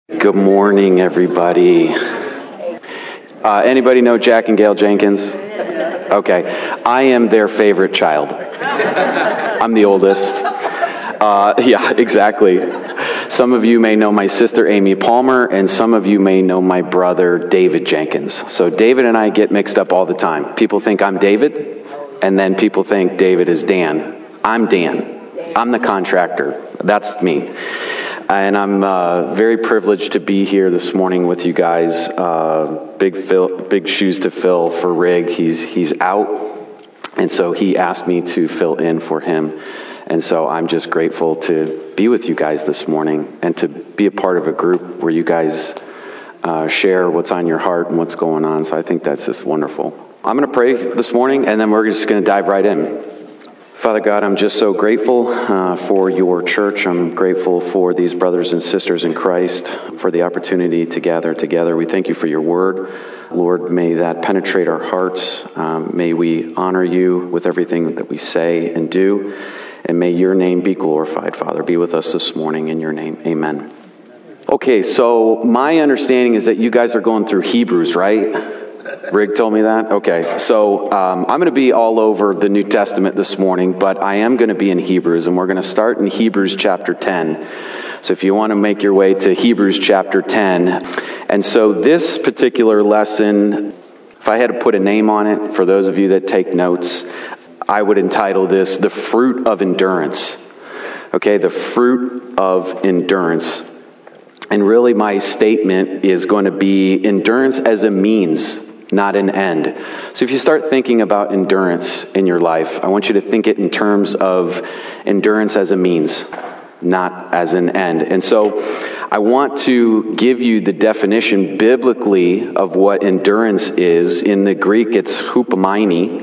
Good morning, everybody. Anybody know Jack and Gail Jenkins? Okay. I am their favorite child. I'm the oldest. Yeah, exactly. Some of you may know my sister, Amy Palmer, and some of you may know my brother, David Jenkins. So David and I get mixed up all the time. People think I'm David, and then people think David is Dan. I'm Dan. I'm the contractor. That's me. And I'm very privileged to be here this morning with you guys. Big shoes to fill for Rig. He's out, and so he asked me to fill in for him. And so I'm just grateful to be with you guys this morning and to be a part of a group where you guys share what's on your heart and what's going on. So I think that's just wonderful. I'm going to pray this morning, and then we're just going to dive right in. Father God, I'm just so grateful for your church. I'm grateful for these brothers and sisters in Christ, for the opportunity to gather together. We thank you for your word. Lord, may that penetrate our hearts. May we honor you with everything that we say and do. And may your name be glorified, Father. Be with us this morning in your name. Amen. Okay, so my understanding is that you guys are going through Hebrews, right? Rig told me that? Okay, so I'm going to be all over the New Testament this morning, but I am going to be in Hebrews, and we're going to start in Hebrews chapter 10. So if you want to make your way to Hebrews chapter 10. And so this particular lesson, if I had to put a name on it, for those of you that take notes, I would entitle this, The Fruit of Endurance. Okay, the fruit of endurance. And really my statement is going to be endurance as a means, not an end. So if you start thinking about endurance in your life, I want you to think it in terms of endurance as a means, not as an end. And so I want to give you the definition biblically of what endurance is. In the Greek, it's hupomene.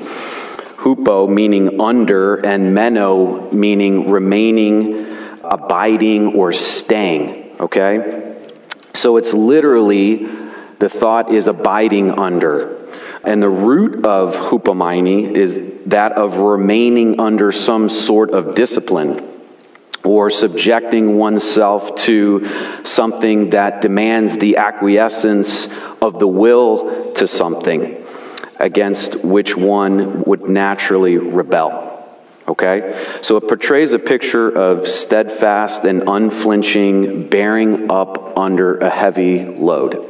Hupo meaning under, and meno meaning remaining, abiding, or staying. Okay? So it's literally, the thought is abiding under. And the root of hupomene is that of remaining under some sort of discipline or subjecting oneself to something that demands the acquiescence of the will to something against which one would naturally rebel. Okay? So it portrays a picture of steadfast and unflinching bearing up under a heavy load.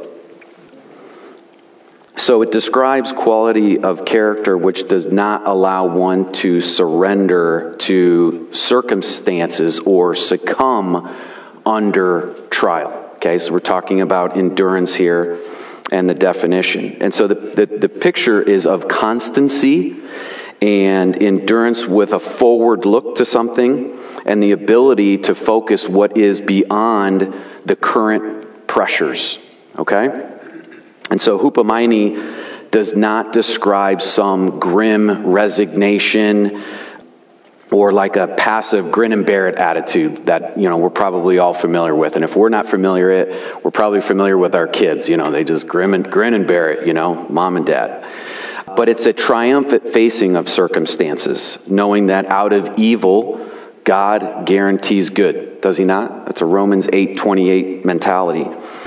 So it describes quality of character which does not allow one to surrender to circumstances or succumb under trial. Okay, so we're talking about endurance here and the definition. And so the picture is of constancy and endurance with a forward look to something and the ability to focus what is beyond the current pressures. Okay? And so hupomene does not describe some grim resignation or like a passive grin and bear it attitude that, we're probably all familiar with. And if we're not familiar we're probably familiar with our kids. They just grin and bear it, mom and dad. But it's a triumphant facing of circumstances, knowing that out of evil, God guarantees good. Does he not? That's a Romans 8:28 mentality.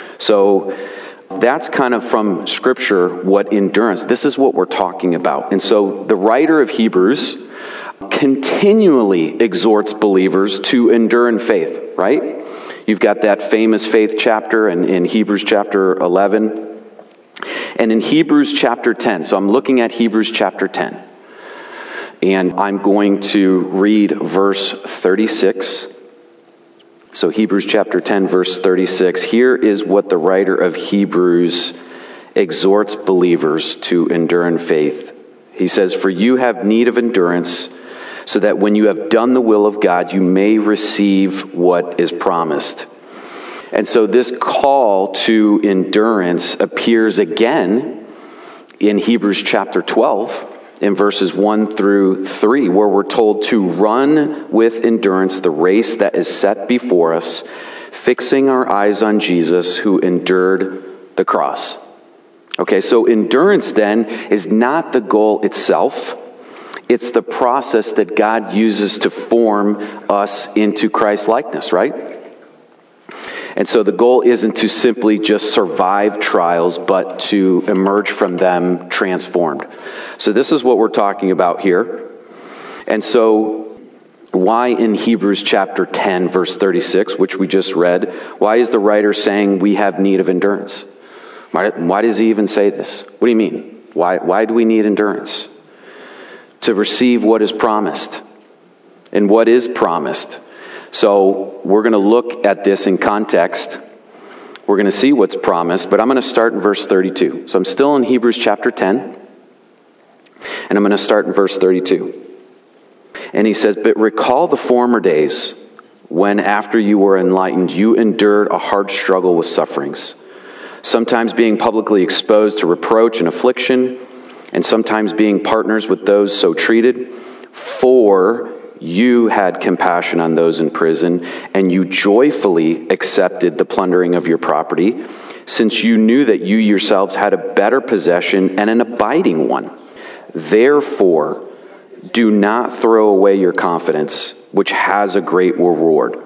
So that's kind of from Scripture what endurance, this is what we're talking about. And so the writer of Hebrews continually exhorts believers to endure in faith, right? You've got that famous faith chapter in Hebrews chapter 11. And in Hebrews chapter 10, so I'm looking at Hebrews chapter 10. And I'm going to read verse 36. So Hebrews chapter 10, verse 36. Here is what the writer of Hebrews exhorts believers to endure in faith. He says, "For you have need of endurance, so that when you have done the will of God, you may receive what is promised." And so this call to endurance appears again in Hebrews chapter 12, in verses 1 through 3, where we're told to run with endurance the race that is set before us, fixing our eyes on Jesus who endured the cross. Okay, so endurance then is not the goal itself. It's the process that God uses to form us into Christ likeness, right? And so the goal isn't to simply just survive trials, but to emerge from them transformed. So this is what we're talking about here. And so why in Hebrews chapter 10, verse 36, which we just read, why is the writer saying we have need of endurance? Why does he even say this? What do you mean? Why do we need endurance? To receive what is promised. And what is promised? So we're going to look at this in context. We're going to see what's promised, but I'm going to start in verse 32. So I'm still in Hebrews chapter 10, and I'm going to start in verse 32. And he says, "But recall the former days when, after you were enlightened, you endured a hard struggle with sufferings, sometimes being publicly exposed to reproach and affliction, and sometimes being partners with those so treated. For you had compassion on those in prison, and you joyfully accepted the plundering of your property, since you knew that you yourselves had a better possession and an abiding one. Therefore, do not throw away your confidence, which has a great reward.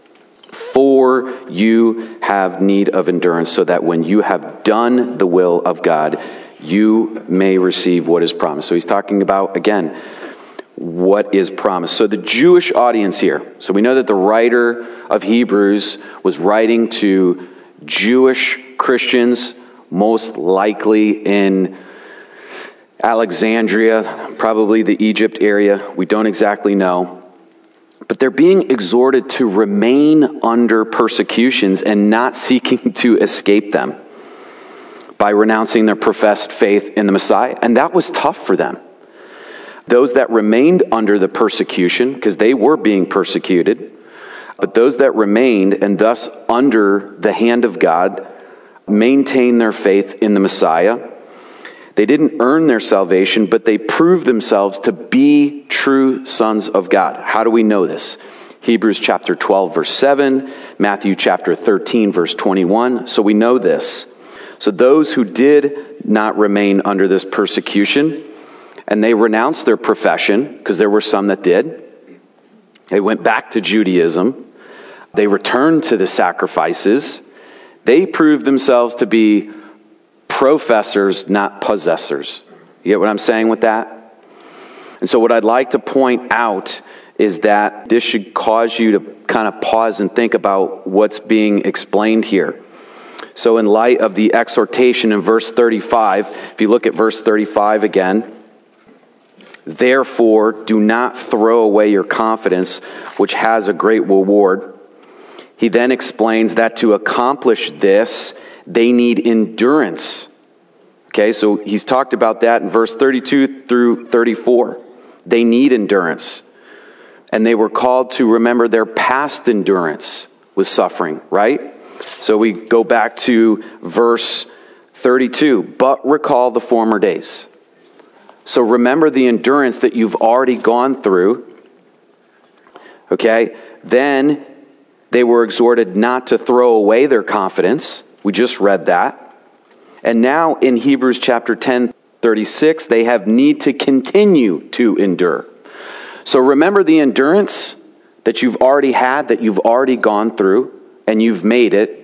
For you have need of endurance, so that when you have done the will of God, you may receive what is promised." So he's talking about, again, what is promised. So the Jewish audience here. So we know that the writer of Hebrews was writing to Jewish Christians, most likely in Alexandria, probably the Egypt area. We don't exactly know. But they're being exhorted to remain under persecutions and not seeking to escape them by renouncing their professed faith in the Messiah. And that was tough for them. Those that remained under the persecution, because they were being persecuted, but those that remained and thus under the hand of God maintained their faith in the Messiah. They didn't earn their salvation, but they proved themselves to be true sons of God. How do we know this? Hebrews chapter 12, verse 7, Matthew chapter 13, verse 21. So we know this. So those who did not remain under this persecution, and they renounced their profession, because there were some that did. They went back to Judaism. They returned to the sacrifices. They proved themselves to be professors, not possessors. You get what I'm saying with that? And so what I'd like to point out is that this should cause you to kind of pause and think about what's being explained here. So in light of the exhortation in verse 35, if you look at verse 35 again, "Therefore, do not throw away your confidence, which has a great reward." He then explains that to accomplish this, they need endurance. Okay, so he's talked about that in verse 32 through 34. They need endurance. And they were called to remember their past endurance with suffering, right? So we go back to verse 32. "But recall the former days." So remember the endurance that you've already gone through. Okay? Then they were exhorted not to throw away their confidence. We just read that. And now in Hebrews chapter 10, 36, they have need to continue to endure. So remember the endurance that you've already had, that you've already gone through, and you've made it.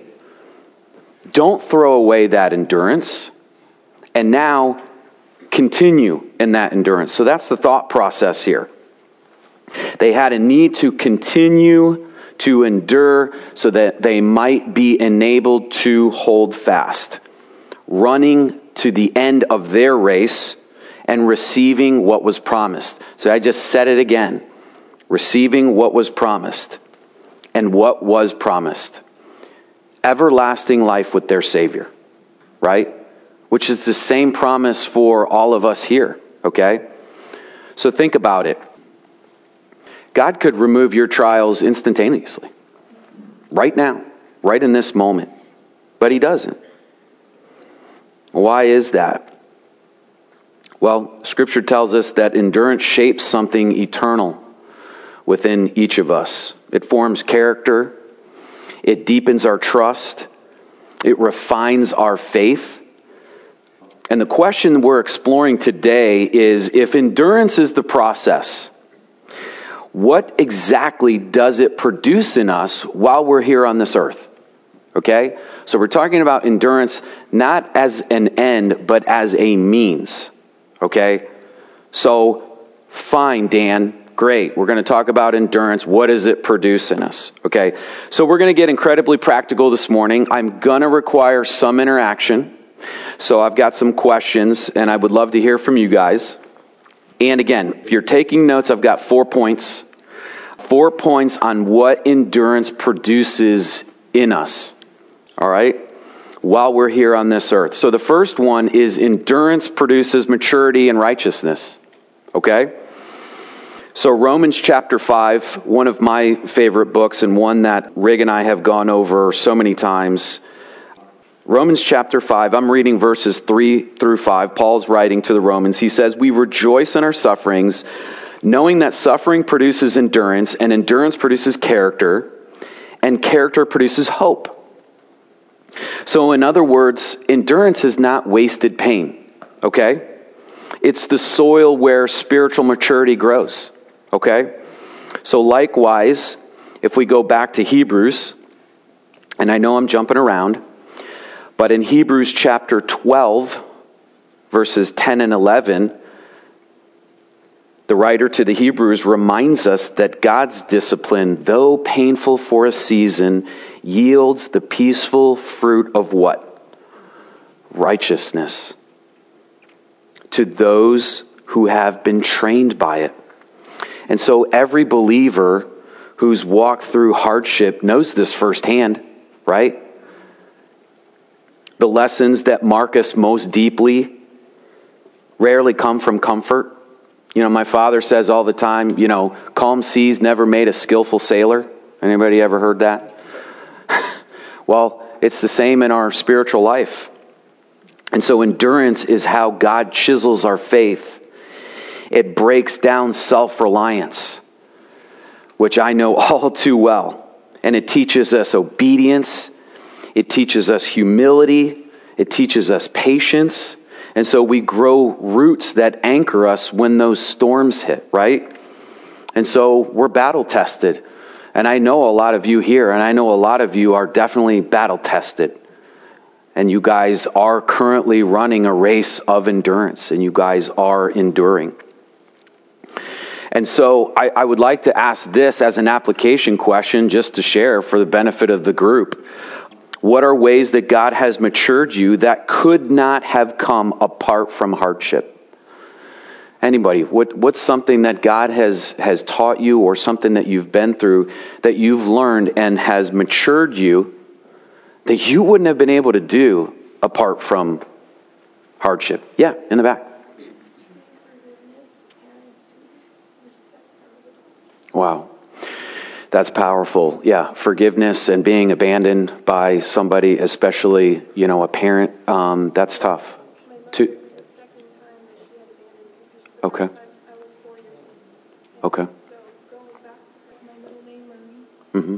Don't throw away that endurance. And now continue in that endurance. So that's the thought process here. They had a need to continue to endure so that they might be enabled to hold fast, running to the end of their race and receiving what was promised. So I just said it again. Receiving what was promised. And what was promised? Everlasting life with their Savior. Right? Which is the same promise for all of us here. Okay? So think about it. God could remove your trials instantaneously. Right now. Right in this moment. But He doesn't. Why is that? Well, Scripture tells us that endurance shapes something eternal within each of us. It forms character. It deepens our trust. It refines our faith. And the question we're exploring today is, if endurance is the process, what exactly does it produce in us while we're here on this earth? Okay? So we're talking about endurance not as an end, but as a means. Okay? So, fine, Dan. Great. We're going to talk about endurance. What does it produce in us? Okay? So we're going to get incredibly practical this morning. I'm going to require some interaction. So I've got some questions, and I would love to hear from you guys. And again, if you're taking notes, I've got 4 points. 4 points on what endurance produces in us. All right? While we're here on this earth. So the first one is endurance produces maturity and righteousness. Okay? So Romans chapter 5, one of my favorite books and one that Rig and I have gone over so many times. Romans chapter 5, I'm reading verses 3 through 5. Paul's writing to the Romans. He says, "We rejoice in our sufferings, knowing that suffering produces endurance, and endurance produces character, and character produces hope." So in other words, endurance is not wasted pain, okay? It's the soil where spiritual maturity grows, okay? So likewise, if we go back to Hebrews, and I know I'm jumping around, but in Hebrews chapter 12, verses 10 and 11, the writer to the Hebrews reminds us that God's discipline, though painful for a season, yields the peaceful fruit of what? Righteousness to those who have been trained by it. And so every believer who's walked through hardship knows this firsthand, right? The lessons that mark us most deeply rarely come from comfort. You know, my father says all the time, calm seas never made a skillful sailor. Anybody ever heard that? Well, it's the same in our spiritual life. And so endurance is how God chisels our faith. It breaks down self-reliance, which I know all too well. And it teaches us obedience. It teaches us humility. It teaches us patience. And so we grow roots that anchor us when those storms hit, right? And so we're battle tested. And I know a lot of you here, and I know a lot of you are definitely battle tested. And you guys are currently running a race of endurance, and you guys are enduring. And so I would like to ask this as an application question just to share for the benefit of the group. What are ways that God has matured you that could not have come apart from hardship? Anybody, what's something that God has taught you or something that you've been through that you've learned and has matured you that you wouldn't have been able to do apart from hardship? Yeah, in the back. Wow. That's powerful. Yeah, forgiveness and being abandoned by somebody, especially, a parent, that's tough. Okay. Okay. Mm-hmm.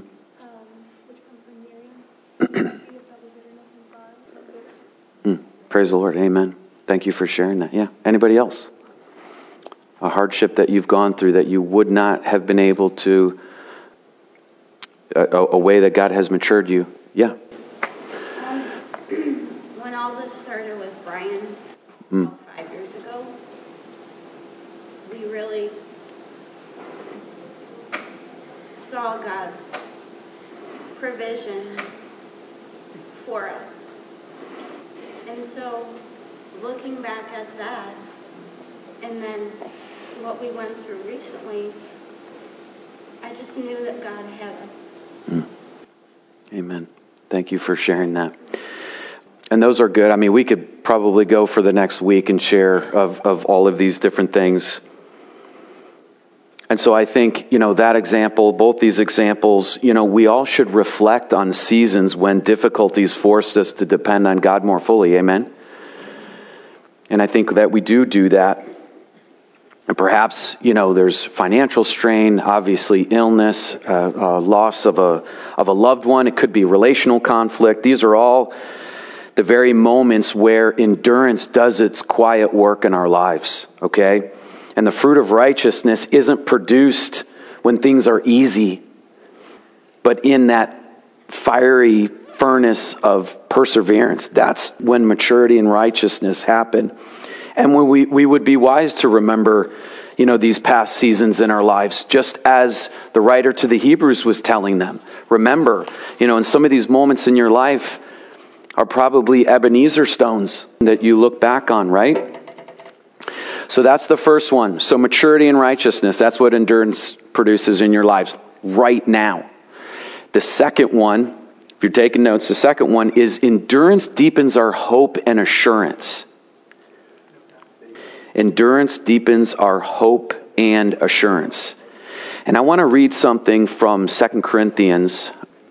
Praise the Lord. Amen. Thank you for sharing that. Yeah. Anybody else? A hardship that you've gone through that you would not have been able to, a way that God has matured you. Yeah. When all this started with Brian 5 years ago, we really saw God's provision for us. And so, looking back at that, and then what we went through recently, I just knew that God had us. Amen. Thank you for sharing that. And those are good. I mean, we could probably go for the next week and share of all of these different things. And so I think, that example, both these examples, we all should reflect on seasons when difficulties forced us to depend on God more fully. Amen. And I think that we do that. And perhaps, there's financial strain, obviously illness, loss of a loved one. It could be relational conflict. These are all the very moments where endurance does its quiet work in our lives, okay? And the fruit of righteousness isn't produced when things are easy, but in that fiery furnace of perseverance. That's when maturity and righteousness happen. And when we would be wise to remember, these past seasons in our lives, just as the writer to the Hebrews was telling them. Remember, in some of these moments in your life are probably Ebenezer stones that you look back on, right? So that's the first one. So maturity and righteousness, that's what endurance produces in your lives right now. The second one, if you're taking notes, the second one is endurance deepens our hope and assurance. Endurance deepens our hope and assurance. And I want to read something from 2 Corinthians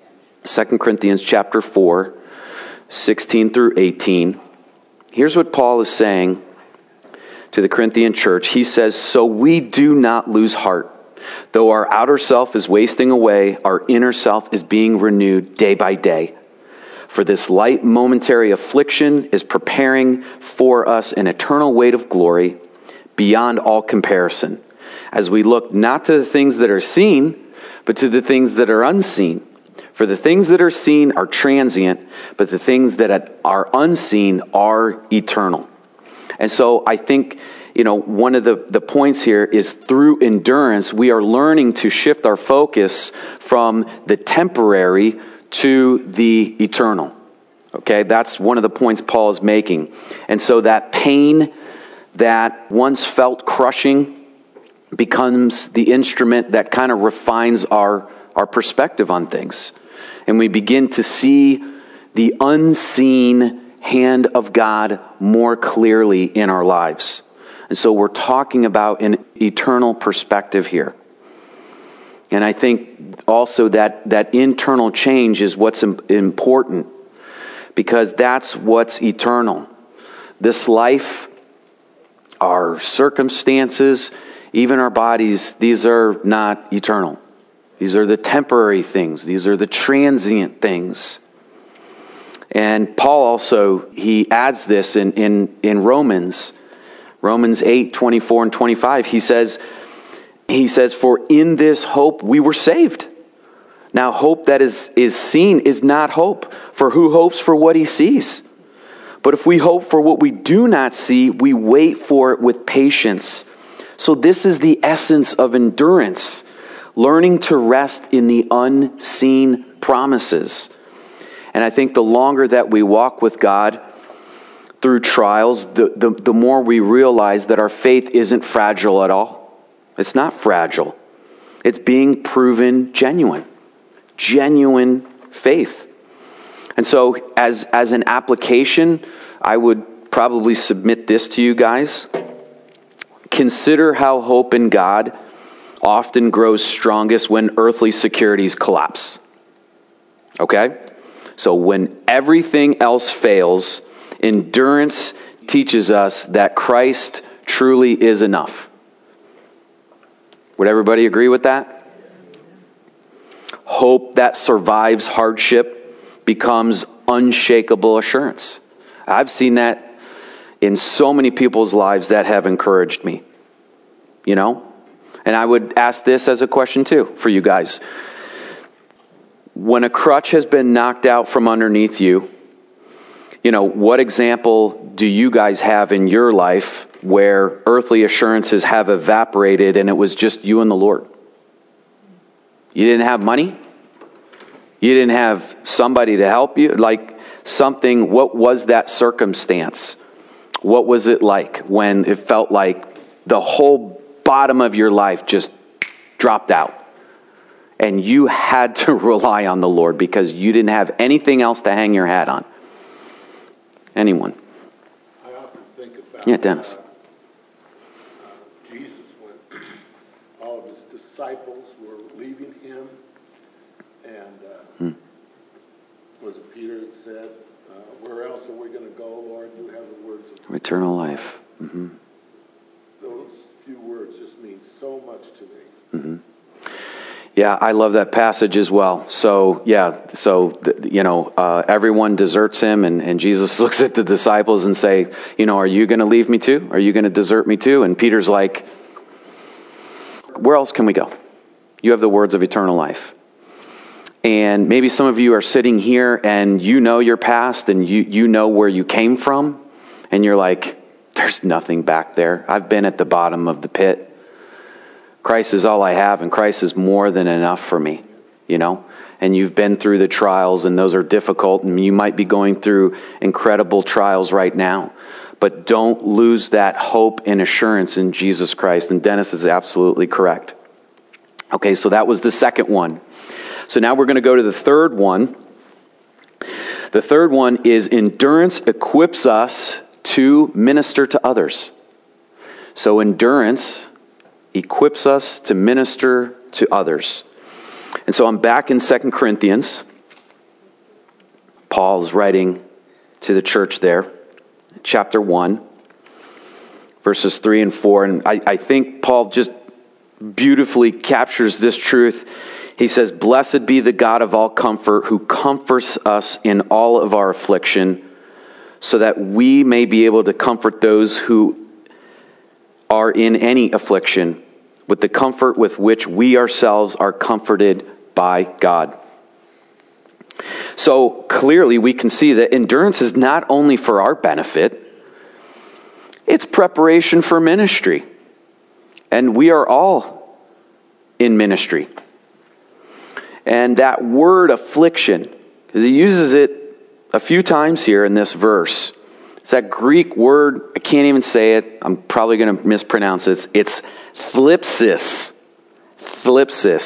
chapter 4, 16 through 18. Here's what Paul is saying to the Corinthian church. He says, "So we do not lose heart. Though our outer self is wasting away, our inner self is being renewed day by day. For this light momentary affliction is preparing for us an eternal weight of glory beyond all comparison, as we look not to the things that are seen, but to the things that are unseen. For the things that are seen are transient, but the things that are unseen are eternal." And so I think, one of the points here is through endurance, we are learning to shift our focus from the temporary to the eternal. Okay, that's one of the points Paul is making. And so that pain that once felt crushing becomes the instrument that kind of refines our perspective on things. And we begin to see the unseen hand of God more clearly in our lives. And so we're talking about an eternal perspective here. And I think also that internal change is what's important, because that's what's eternal. This life, our circumstances, even our bodies, these are not eternal. These are the temporary things. These are the transient things. And Paul also, he adds this in Romans 8, 24 and 25. He says, "For in this hope we were saved." Now, hope that is seen is not hope, for who hopes for what he sees? But if we hope for what we do not see, we wait for it with patience. So this is the essence of endurance, learning to rest in the unseen promises. And I think the longer that we walk with God through trials, the more we realize that our faith isn't fragile at all. It's not fragile. It's being proven genuine faith. And so as an application, I would probably submit this to you guys. Consider how hope in God often grows strongest when earthly securities collapse. Okay? So when everything else fails, endurance teaches us that Christ truly is enough. Would everybody agree with that? Hope that survives hardship becomes unshakable assurance. I've seen that in so many people's lives that have encouraged me. And I would ask this as a question too for you guys. When a crutch has been knocked out from underneath you, what example do you guys have in your life where earthly assurances have evaporated and it was just you and the Lord? You didn't have money? You didn't have somebody to help you? What was that circumstance? What was it like when it felt like the whole bottom of your life just dropped out? And you had to rely on the Lord because you didn't have anything else to hang your hat on. Anyone? I often think about Dennis. Jesus, when all of his disciples were leaving him, and was it Peter that said, "Where else are we going to go, Lord? You have the words of Eternal life." Mm-hmm. Those few words just mean so much to me. Mm-hmm. Yeah, I love that passage as well. So, everyone deserts him, and Jesus looks at the disciples and say, "Are you going to leave me too? Are you going to desert me too?" And Peter's like, "Where else can we go? You have the words of eternal life." And maybe some of you are sitting here and you know your past and you know where you came from. And you're like, there's nothing back there. I've been at the bottom of the pit. Christ is all I have, and Christ is more than enough for me, you know? And you've been through the trials, and those are difficult, and you might be going through incredible trials right now. But don't lose that hope and assurance in Jesus Christ. And Dennis is absolutely correct. Okay, so that was the second one. So now we're going to go to the third one. The third one is endurance equips us to minister to others. So endurance equips us to minister to others. And so I'm back in 2 Corinthians. Paul's writing to the church there, chapter 1, verses 3 and 4. And I think Paul just beautifully captures this truth. He says, "Blessed be the God of all comfort, who comforts us in all of our affliction, so that we may be able to comfort those who are in any affliction with the comfort with which we ourselves are comforted by God." So clearly we can see that endurance is not only for our benefit, it's preparation for ministry. And we are all in ministry. And that word affliction, because he uses it a few times here in this verse. It's that Greek word, I can't even say it. I'm probably going to mispronounce it. It's thlipsis. Thlipsis.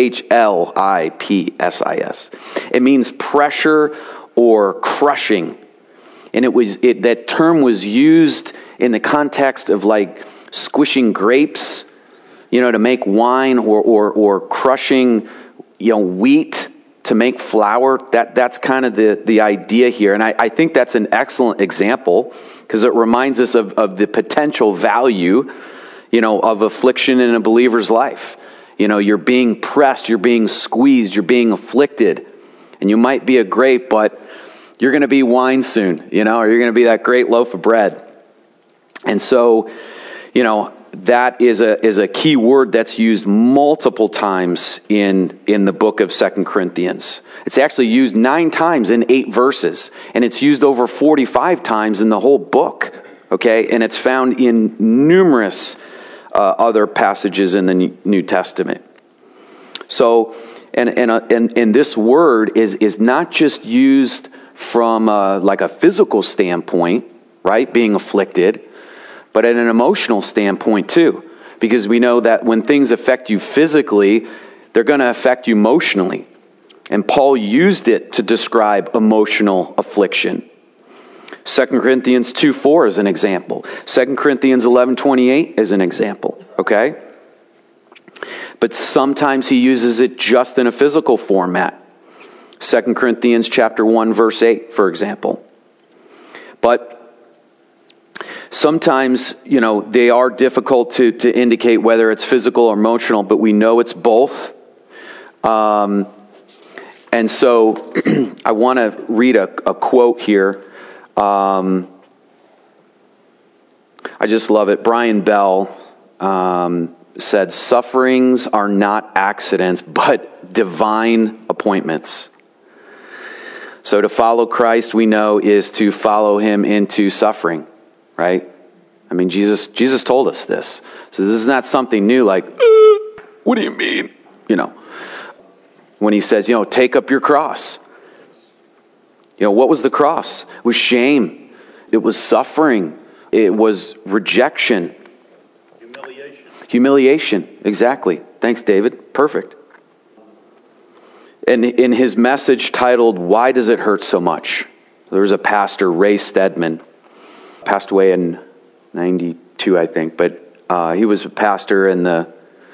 Thlipsis. It means pressure or crushing. And that term was used in the context of like squishing grapes, to make wine, or crushing, wheat to make flour. That's kind of the idea here. And I think that's an excellent example because it reminds us of the potential value, of affliction in a believer's life. You're being pressed, you're being squeezed, you're being afflicted. And you might be a grape, but you're going to be wine soon, or you're going to be that great loaf of bread. And so, that is a key word that's used multiple times in the book of 2 Corinthians. It's actually used 9 times in 8 verses, and it's used over 45 times in the whole book, okay? And it's found in numerous other passages in the New Testament. So, and this word is not just used from like a physical standpoint, right? Being afflicted, but at an emotional standpoint too. Because we know that when things affect you physically, they're going to affect you emotionally. And Paul used it to describe emotional affliction. 2 Corinthians 2:4 is an example. 2 Corinthians 11:28 is an example. Okay? But sometimes he uses it just in a physical format. 2 Corinthians chapter 1 verse 8, for example. But sometimes, they are difficult to indicate whether it's physical or emotional, but we know it's both. And so I want to read a quote here. I just love it. Brian Bell said, "Sufferings are not accidents, but divine appointments." So to follow Christ, we know, is to follow him into suffering. Right? I mean, Jesus told us this. So this is not something new like, what do you mean? When he says, take up your cross. What was the cross? It was shame. It was suffering. It was rejection. Humiliation. Exactly. Thanks, David. Perfect. And in his message titled, "Why Does It Hurt So Much?" There was a pastor, Ray Stedman, passed away in 92, I think, but he was a pastor in the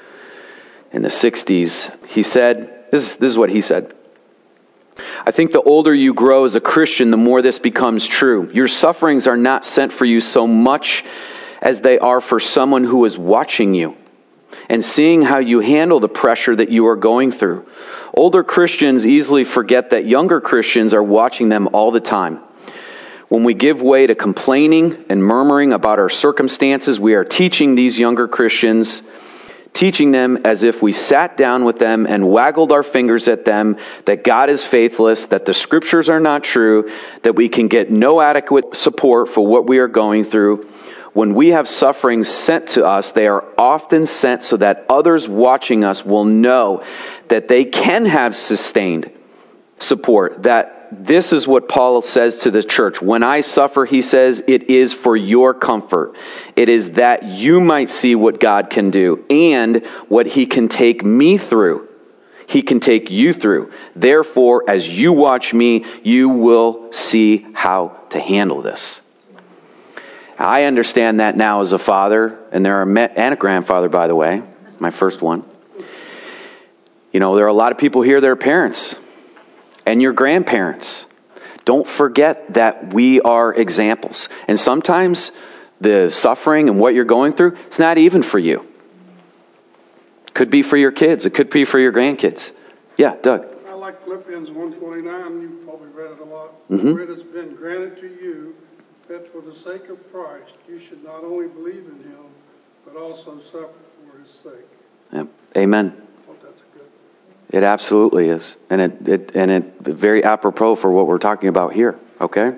60s. He said, this is what he said: "I think the older you grow as a Christian, the more this becomes true. Your sufferings are not sent for you so much as they are for someone who is watching you and seeing how you handle the pressure that you are going through. Older Christians easily forget that younger Christians are watching them all the time. When we give way to complaining and murmuring about our circumstances, we are teaching these younger Christians teaching them as if we sat down with them and waggled our fingers at them that God is faithless, that the scriptures are not true, that we can get no adequate support for what we are going through. When we have sufferings sent to us, they are often sent so that others watching us will know that they can have sustained support, that this is what Paul says to the church. When I suffer, he says, it is for your comfort. It is that you might see what God can do and what he can take me through. He can take you through. Therefore, as you watch me, you will see how to handle this. I understand that now as a father, and and a grandfather, by the way, my first one. There are a lot of people here that are parents. And your grandparents. Don't forget that we are examples. And sometimes the suffering and what you're going through, it's not even for you. It could be for your kids. It could be for your grandkids. Yeah, Doug. I like Philippians 1:29. You've probably read it a lot. For it has been granted to you that for the sake of Christ, you should not only believe in him, but also suffer for his sake. Yeah. Amen. It absolutely is. And it very apropos for what we're talking about here, okay?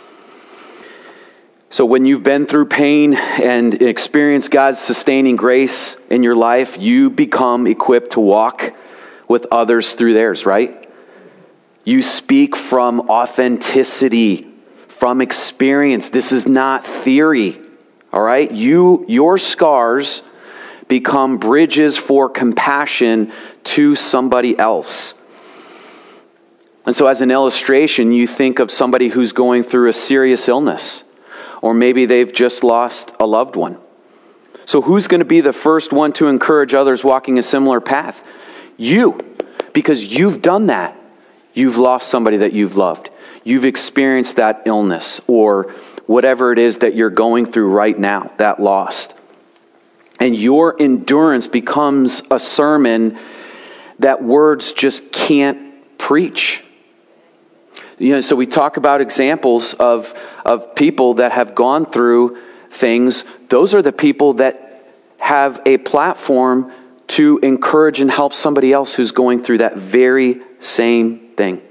So when you've been through pain and experienced God's sustaining grace in your life, you become equipped to walk with others through theirs, right? You speak from authenticity, from experience. This is not theory, all right? Your scars become bridges for compassion to somebody else. And so as an illustration, you think of somebody who's going through a serious illness, or maybe they've just lost a loved one. So who's going to be the first one to encourage others walking a similar path? You, because you've done that. You've lost somebody that you've loved. You've experienced that illness or whatever it is that you're going through right now, that loss. And your endurance becomes a sermon that words just can't preach. So we talk about examples of people that have gone through things. Those are the people that have a platform to encourage and help somebody else who's going through that very same thing.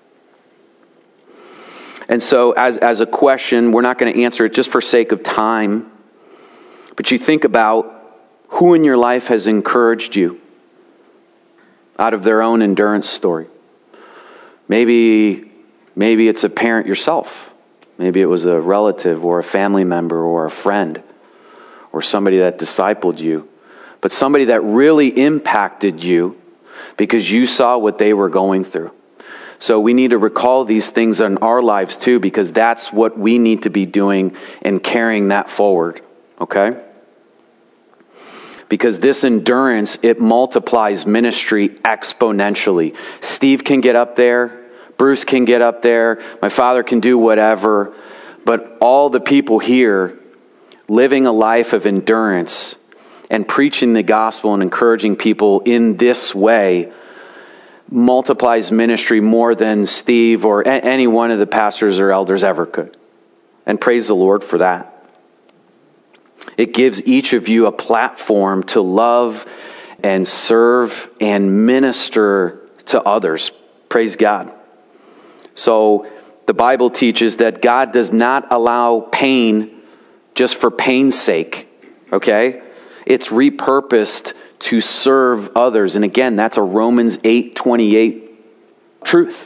And so as a question, we're not going to answer it just for sake of time. But you think about who in your life has encouraged you out of their own endurance story. Maybe it's a parent yourself. Maybe it was a relative or a family member or a friend or somebody that discipled you. But somebody that really impacted you because you saw what they were going through. So we need to recall these things in our lives too, because that's what we need to be doing and carrying that forward. Okay? Because this endurance, it multiplies ministry exponentially. Steve can get up there. Bruce can get up there. My father can do whatever. But all the people here living a life of endurance and preaching the gospel and encouraging people in this way multiplies ministry more than Steve or any one of the pastors or elders ever could. And praise the Lord for that. It gives each of you a platform to love and serve and minister to others. Praise God. So the Bible teaches that God does not allow pain just for pain's sake. Okay? It's repurposed to serve others. And again, that's a Romans 8:28 truth.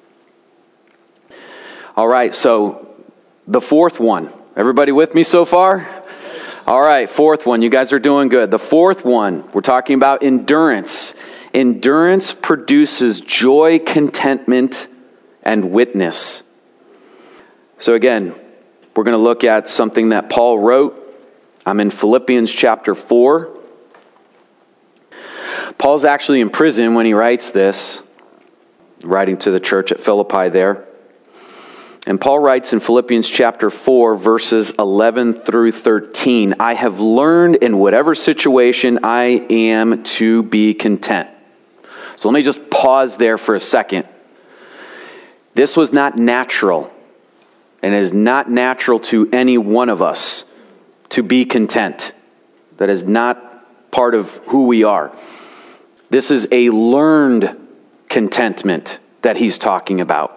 All right, so the fourth one. Everybody with me so far? All right, fourth one. You guys are doing good. The fourth one, we're talking about endurance. Endurance produces joy, contentment, and witness. So again, we're going to look at something that Paul wrote. I'm in Philippians chapter 4. Paul's actually in prison when he writes this, writing to the church at Philippi there. And Paul writes in Philippians chapter 4, verses 11 through 13, I have learned in whatever situation I am to be content. So let me just pause there for a second. This was not natural, and is not natural to any one of us to be content. That is not part of who we are. This is a learned contentment that he's talking about.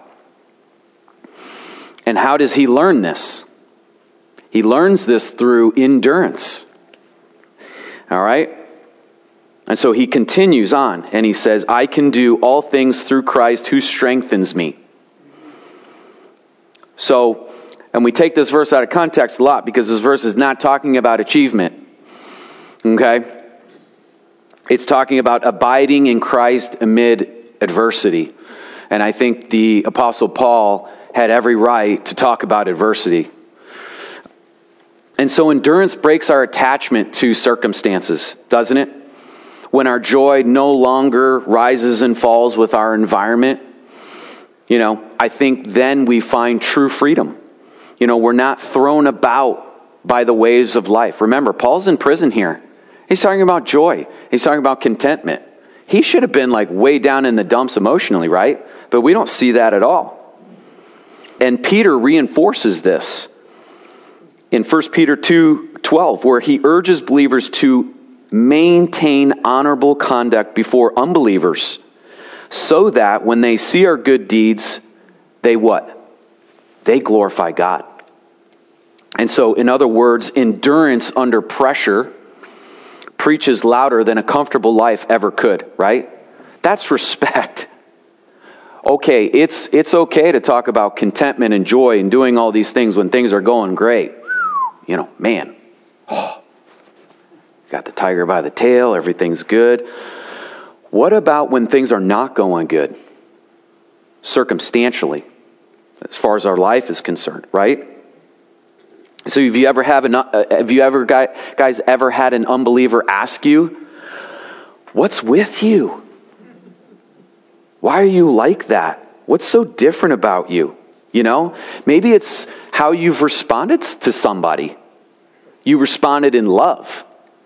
And how does he learn this? He learns this through endurance. All right? And so he continues on and he says, I can do all things through Christ who strengthens me. So, and we take this verse out of context a lot because this verse is not talking about achievement. Okay? It's talking about abiding in Christ amid adversity. And I think the Apostle Paul had every right to talk about adversity. And so endurance breaks our attachment to circumstances, doesn't it? When our joy no longer rises and falls with our environment, I think then we find true freedom. We're not thrown about by the waves of life. Remember, Paul's in prison here. He's talking about joy. He's talking about contentment. He should have been way down in the dumps emotionally, right? But we don't see that at all. And Peter reinforces this in 1 Peter 2:12, where he urges believers to maintain honorable conduct before unbelievers, so that when they see our good deeds, they what? They glorify God. And so, in other words, endurance under pressure preaches louder than a comfortable life ever could, right? That's respect. Okay, it's okay to talk about contentment and joy and doing all these things when things are going great. Man, got the tiger by the tail, everything's good. What about when things are not going good? Circumstantially, as far as our life is concerned, right? So have you ever guys ever had an unbeliever ask you, what's with you? Why are you like that? What's so different about you? Maybe it's how you've responded to somebody. You responded in love.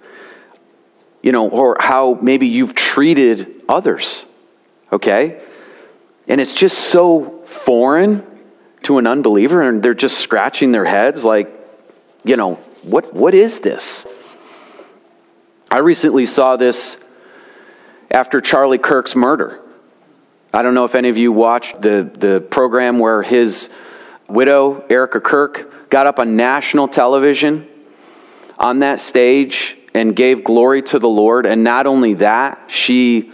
Or how maybe you've treated others. Okay? And it's just so foreign to an unbeliever, and they're just scratching their heads what is this? I recently saw this after Charlie Kirk's murder. I don't know if any of you watched the program where his widow, Erica Kirk, got up on national television on that stage and gave glory to the Lord. And not only that, she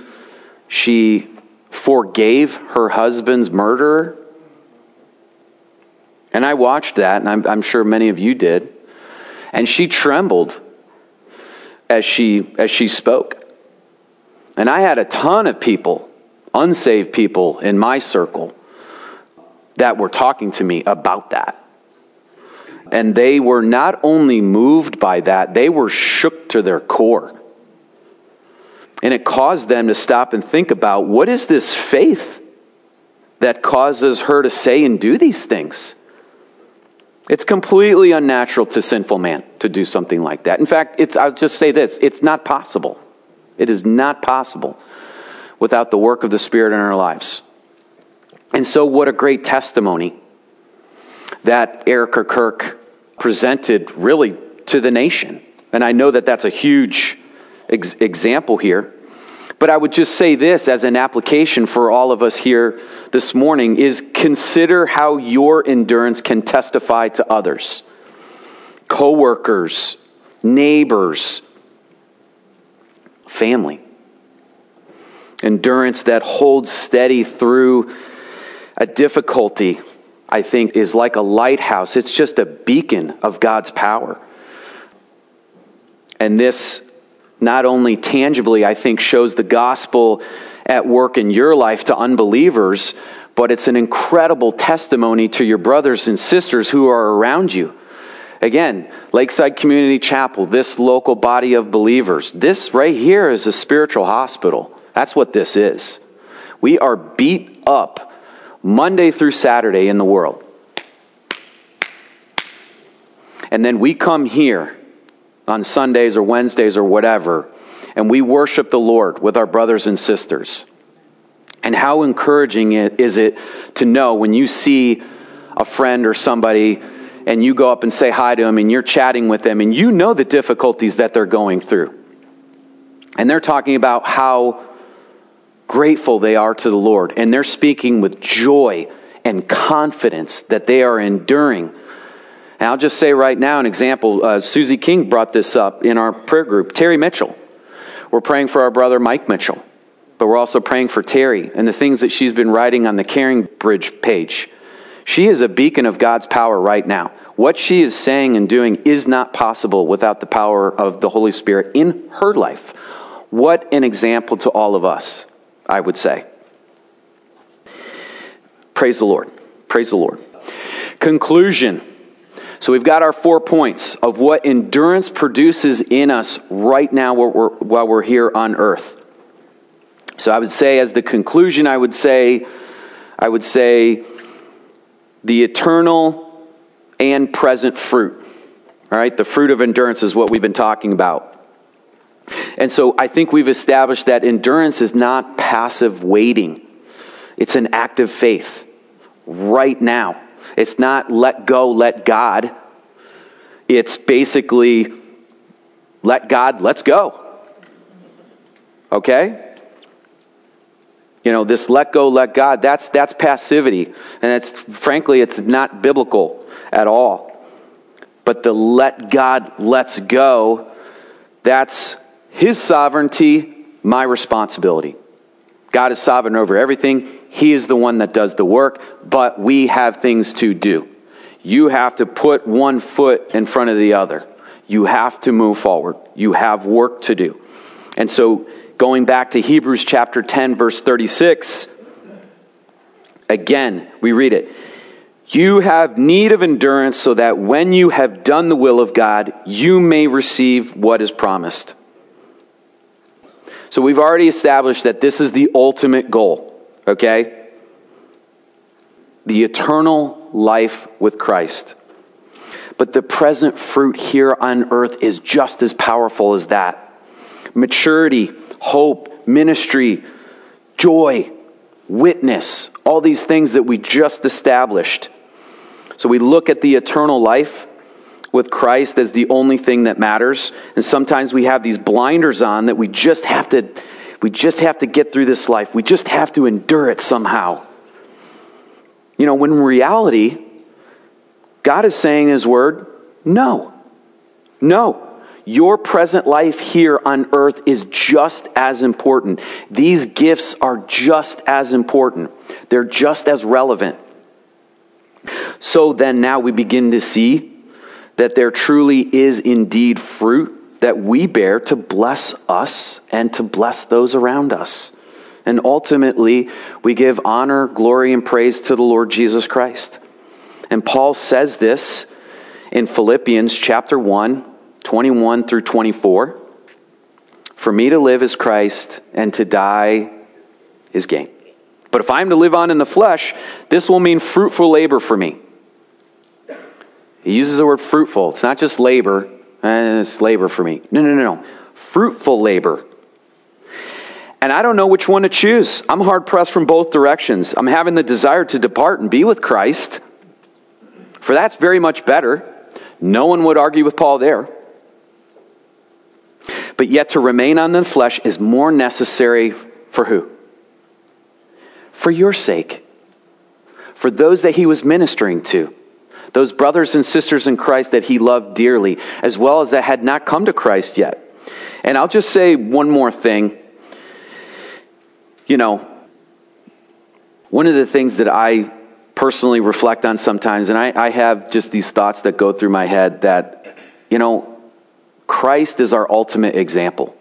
forgave her husband's murderer. And I watched that, and I'm sure many of you did. And she trembled as she spoke. And I had a ton of people, unsaved people in my circle, that were talking to me about that. And they were not only moved by that, they were shook to their core. And it caused them to stop and think about, what is this faith that causes her to say and do these things? It's completely unnatural to sinful man to do something like that. In fact, I'll just say this, it's not possible. It is not possible without the work of the Spirit in our lives. And so what a great testimony that Erica Kirk presented really to the nation. And I know that that's a huge example here. But I would just say this as an application for all of us here this morning is consider how your endurance can testify to others. Co-workers, neighbors, family. Endurance that holds steady through a difficulty, I think, is like a lighthouse. It's just a beacon of God's power. And this not only tangibly, I think, shows the gospel at work in your life to unbelievers, but it's an incredible testimony to your brothers and sisters who are around you. Again, Lakeside Community Chapel, this local body of believers, this right here is a spiritual hospital. That's what this is. We are beat up Monday through Saturday in the world. And then we come here on Sundays or Wednesdays or whatever, and we worship the Lord with our brothers and sisters. And how encouraging is it to know when you see a friend or somebody and you go up and say hi to them and you're chatting with them and you know the difficulties that they're going through. And they're talking about how grateful they are to the Lord. And they're speaking with joy and confidence that they are enduring. And I'll just say right now an example. Susie King brought this up in our prayer group. Terry Mitchell. We're praying for our brother Mike Mitchell. But we're also praying for Terry and the things that she's been writing on the Caring Bridge page. She is a beacon of God's power right now. What she is saying and doing is not possible without the power of the Holy Spirit in her life. What an example to all of us, I would say. Praise the Lord. Praise the Lord. Conclusion. So we've got our 4 points of what endurance produces in us right now while we're here on earth. So I would say as the conclusion, I would say the eternal and present fruit. All right, the fruit of endurance is what we've been talking about. And so I think we've established that endurance is not passive waiting. It's an active faith right now. It's not let go, let God. It's basically let God, let's go. Okay? You know, this let go, let God, that's passivity. And it's not biblical at all. But the let God, let's go, that's His sovereignty, my responsibility. God is sovereign over everything. He is the one that does the work, but we have things to do. You have to put one foot in front of the other. You have to move forward. You have work to do. And so, going back to Hebrews chapter 10, verse 36, again, we read it. You have need of endurance so that when you have done the will of God, you may receive what is promised. So we've already established that this is the ultimate goal, okay? The eternal life with Christ. But the present fruit here on earth is just as powerful as that. Maturity, hope, ministry, joy, witness, all these things that we just established. So we look at the eternal life with Christ as the only thing that matters. And sometimes we have these blinders on that we just have to get through this life. We just have to endure it somehow. You know, when in reality, God is saying in His Word, no. Your present life here on earth is just as important. These gifts are just as important. They're just as relevant. So then now we begin to see that there truly is indeed fruit that we bear to bless us and to bless those around us. And ultimately, we give honor, glory, and praise to the Lord Jesus Christ. And Paul says this in Philippians chapter 1, 21 through 24. For me to live is Christ, and to die is gain. But if I am to live on in the flesh, this will mean fruitful labor for me. He uses the word fruitful. It's not just labor. It's labor for me. No. Fruitful labor. And I don't know which one to choose. I'm hard pressed from both directions. I'm having the desire to depart and be with Christ. For that's very much better. No one would argue with Paul there. But yet to remain on the flesh is more necessary for who? For your sake. For those that he was ministering to. Those brothers and sisters in Christ that he loved dearly, as well as that had not come to Christ yet. And I'll just say one more thing. You know, one of the things that I personally reflect on sometimes, and I have just these thoughts that go through my head that, you know, Christ is our ultimate example.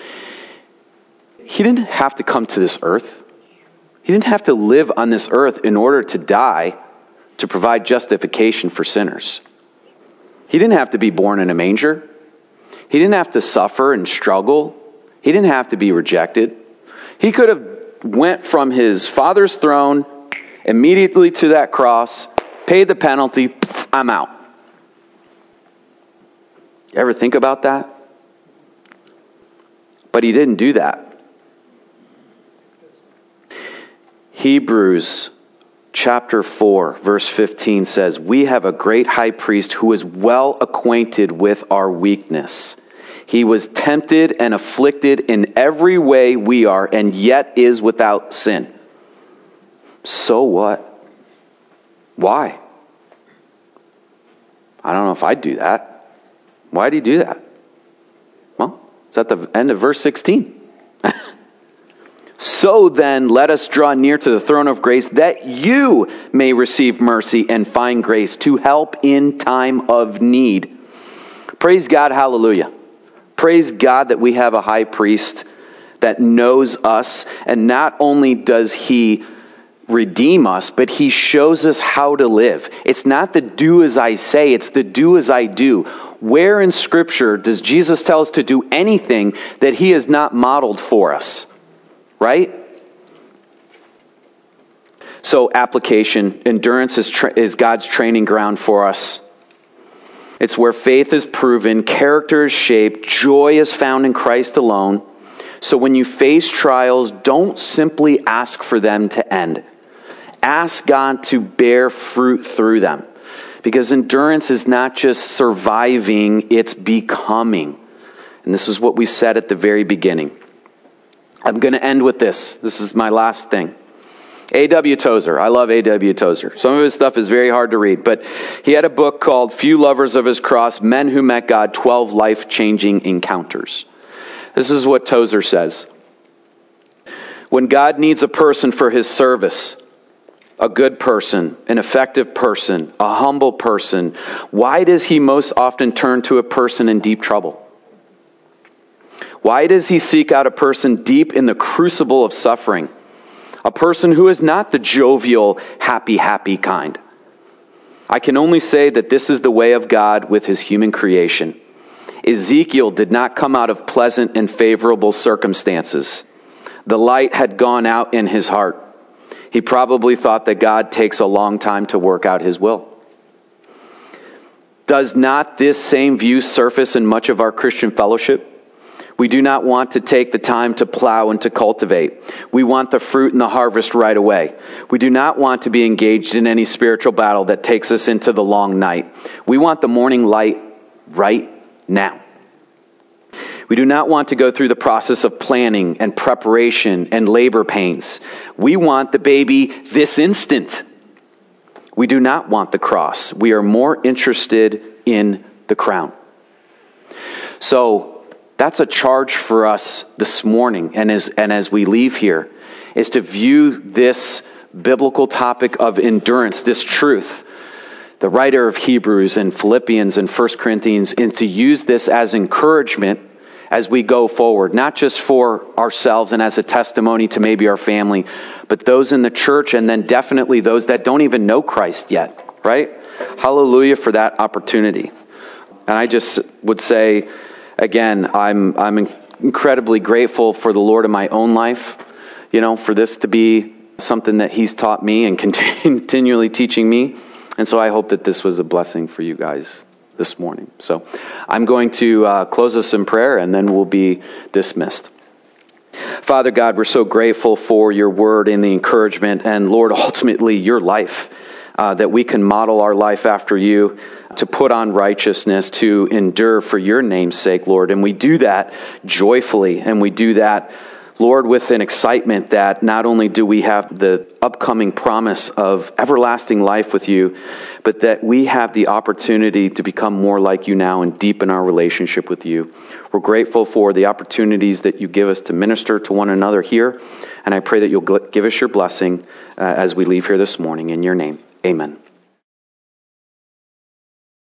He didn't have to come to this earth. He didn't have to live on this earth in order to die to provide justification for sinners. He didn't have to be born in a manger. He didn't have to suffer and struggle. He didn't have to be rejected. He could have went from his Father's throne immediately to that cross, paid the penalty, I'm out. You ever think about that? But he didn't do that. Hebrews chapter 4, verse 15 says, "We have a great high priest who is well acquainted with our weakness. He was tempted and afflicted in every way we are, and yet is without sin. So what? Why? I don't know if I'd do that. Why did he do that? Well, it's at the end of verse 16. So then, let us draw near to the throne of grace, that you may receive mercy and find grace to help in time of need. Praise God, hallelujah. Praise God that we have a high priest that knows us, and not only does he redeem us, but he shows us how to live. It's not the do as I say, it's the do as I do. Where in Scripture does Jesus tell us to do anything that he has not modeled for us? Right? So application, endurance is God's training ground for us. It's where faith is proven, character is shaped, joy is found in Christ alone. So when you face trials, don't simply ask for them to end. Ask God to bear fruit through them. Because endurance is not just surviving, it's becoming. And this is what we said at the very beginning. I'm going to end with this. This is my last thing. A.W. Tozer. I love A.W. Tozer. Some of his stuff is very hard to read, but he had a book called Few Lovers of His Cross, Men Who Met God, 12 Life-Changing Encounters. This is what Tozer says. When God needs a person for his service, a good person, an effective person, a humble person, why does he most often turn to a person in deep trouble? Why does he seek out a person deep in the crucible of suffering? A person who is not the jovial, happy kind. I can only say that this is the way of God with his human creation. Ezekiel did not come out of pleasant and favorable circumstances. The light had gone out in his heart. He probably thought that God takes a long time to work out his will. Does not this same view surface in much of our Christian fellowship? We do not want to take the time to plow and to cultivate. We want the fruit and the harvest right away. We do not want to be engaged in any spiritual battle that takes us into the long night. We want the morning light right now. We do not want to go through the process of planning and preparation and labor pains. We want the baby this instant. We do not want the cross. We are more interested in the crown. So, that's a charge for us this morning, and as we leave here, is to view this biblical topic of endurance, this truth, the writer of Hebrews and Philippians and 1 Corinthians, and to use this as encouragement as we go forward, not just for ourselves and as a testimony to maybe our family, but those in the church, and then definitely those that don't even know Christ yet, right? Hallelujah for that opportunity. And I just would say, again, I'm incredibly grateful for the Lord in my own life, for this to be something that he's taught me and continually teaching me. And so I hope that this was a blessing for you guys this morning. So I'm going to close us in prayer, and then we'll be dismissed. Father God, we're so grateful for your word and the encouragement, and Lord, ultimately your life, that we can model our life after you, to put on righteousness, to endure for your name's sake, Lord. And we do that joyfully, and we do that, Lord, with an excitement that not only do we have the upcoming promise of everlasting life with you, but that we have the opportunity to become more like you now and deepen our relationship with you. We're grateful for the opportunities that you give us to minister to one another here, and I pray that you'll give us your blessing as we leave here this morning. In your name, amen.